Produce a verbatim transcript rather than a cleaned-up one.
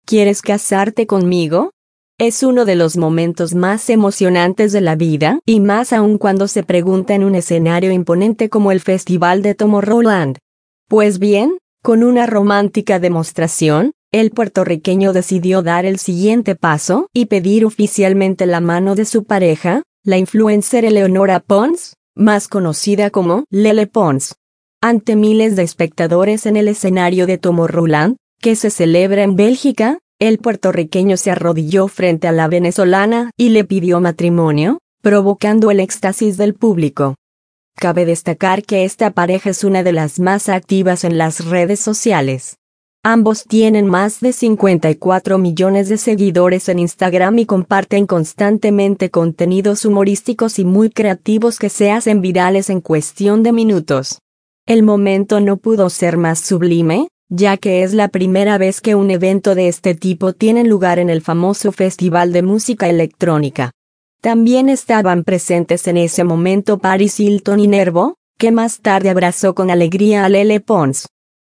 ¿Quieres casarte conmigo? Es uno de los momentos más emocionantes de la vida, y más aún cuando se pregunta en un escenario imponente como el Festival de Tomorrowland. Pues bien, con una romántica demostración, el puertorriqueño decidió dar el siguiente paso y pedir oficialmente la mano de su pareja, la influencer Eleonora Pons, más conocida como Lele Pons. Ante miles de espectadores en el escenario de Tomorrowland, que se celebra en Bélgica, el puertorriqueño se arrodilló frente a la venezolana y le pidió matrimonio, provocando el éxtasis del público. Cabe destacar que esta pareja es una de las más activas en las redes sociales. Ambos tienen más de cincuenta y cuatro millones de seguidores en Instagram y comparten constantemente contenidos humorísticos y muy creativos que se hacen virales en cuestión de minutos. El momento no pudo ser más sublime, ya que es la primera vez que un evento de este tipo tiene lugar en el famoso Festival de Música Electrónica. También estaban presentes en ese momento Paris Hilton y Nervo, que más tarde abrazó con alegría a Lele Pons.